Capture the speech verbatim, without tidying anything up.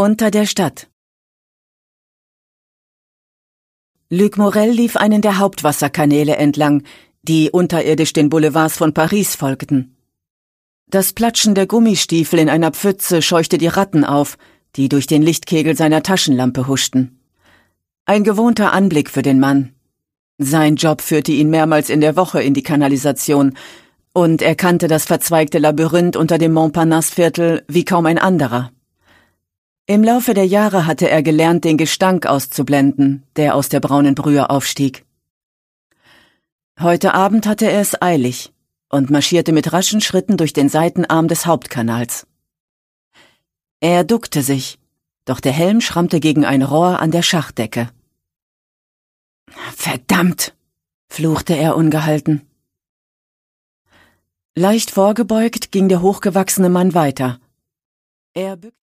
Unter der Stadt. Luc Morel lief einen der Hauptwasserkanäle entlang, die unterirdisch den Boulevards von Paris folgten. Das Platschen der Gummistiefel in einer Pfütze scheuchte die Ratten auf, die durch den Lichtkegel seiner Taschenlampe huschten. Ein gewohnter Anblick für den Mann. Sein Job führte ihn mehrmals in der Woche in die Kanalisation, und er kannte das verzweigte Labyrinth unter dem Montparnasse-Viertel wie kaum ein anderer. Im Laufe der Jahre hatte er gelernt, den Gestank auszublenden, der aus der braunen Brühe aufstieg. Heute Abend hatte er es eilig und marschierte mit raschen Schritten durch den Seitenarm des Hauptkanals. Er duckte sich, doch der Helm schrammte gegen ein Rohr an der Schachtdecke. »Verdammt«, fluchte er ungehalten. Leicht vorgebeugt ging der hochgewachsene Mann weiter. Er bückte